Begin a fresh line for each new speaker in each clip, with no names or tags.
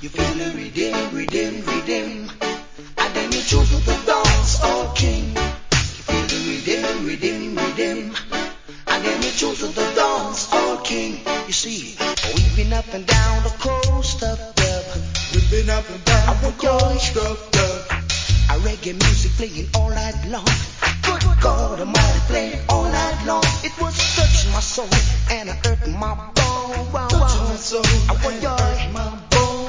You feel the rhythm. And then you choose the dance all king. You feel the rhythm. And then you choose the dance all king. You see, we've been up and down the coast of love.
We've been up and down the coast of love.
A reggae music playing all night long. Good God Almighty playing all night long. It was touching my soul and it hurt my bone.
Touching my soul
I
and it hurt my bone.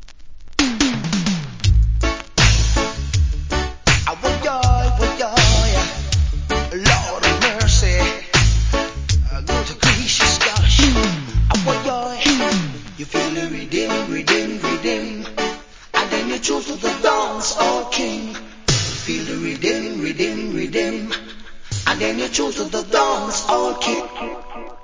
Lord of mercy, good gracious gosh. You feel the rhythm, and then you choose to the dance all king. You feel the rhythm, and then you choose to the dance all king.